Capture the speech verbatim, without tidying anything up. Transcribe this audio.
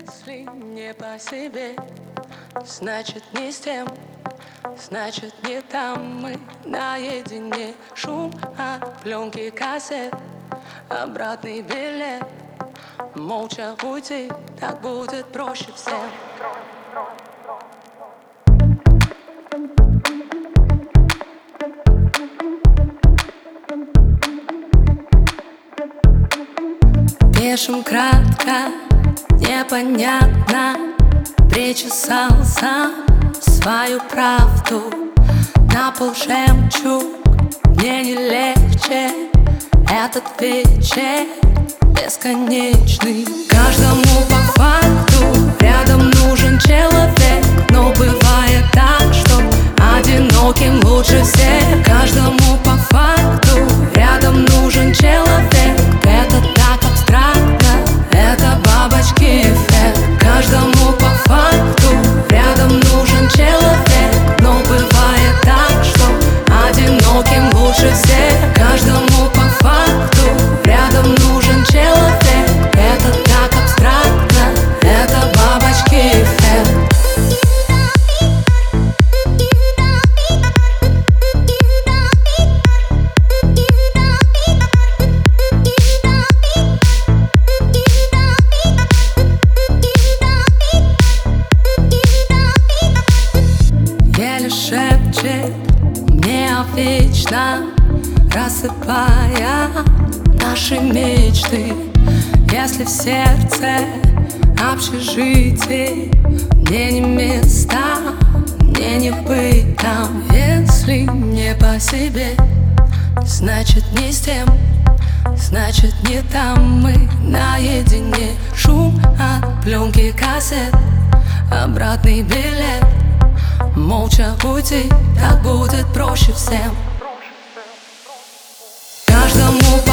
Если не по себе, значит не с тем, значит не там. Мы наедине, шум от пленки кассет, обратный билет. Молча уйти, так будет проще всем. Пишем кратко, непонятно. Причесал сам свою правду. На пол жемчуг, мне не легче. Этот вечер бесконечный. Каждому по факту рядом нужен человек. Но бывает так, что одиноким лучше всех. Каждому по факту рядом нужен человек. Это так абстрактно, это бабочки эффект. Каждому по факту рядом нужен человек. Но бывает так, что одиноким лучше всех. Каждому по факту рядом нужен человек. Это так абстрактно, это бабочки эффект. Еле шепчет мне о вечном, рассыпая наши мечты. Если в сердце общежитие, мне не места, мне не быть там. Если не по себе, значит не с тем, значит не там. Мы наедине, шум от пленки кассет, обратный билет. Молча уйти, так будет проще всем. Каждому